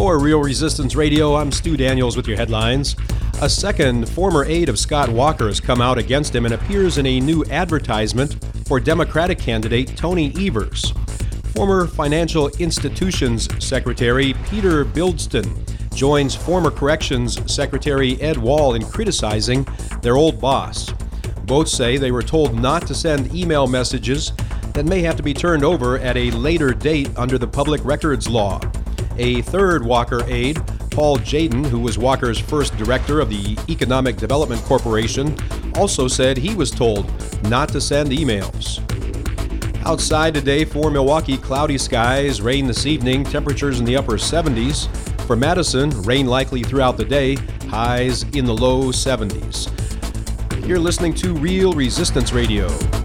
For Real Resistance Radio, I'm Stu Daniels with your headlines. A second former aide of Scott Walker has come out against him and appears in a new advertisement for Democratic candidate Tony Evers. Former Financial Institutions Secretary Peter Bildston joins former Corrections Secretary Ed Wall in criticizing their old boss. Both say they were told not to send email messages that may have to be turned over at a later date under the Public Records Law. A third Walker aide, Paul Jaden, who was Walker's first director of the Economic Development Corporation, also said he was told not to send emails. Outside today for Milwaukee, cloudy skies, rain this evening, temperatures in the upper 70s. For Madison, rain likely throughout the day, highs in the low 70s. You're listening to Real Resistance Radio.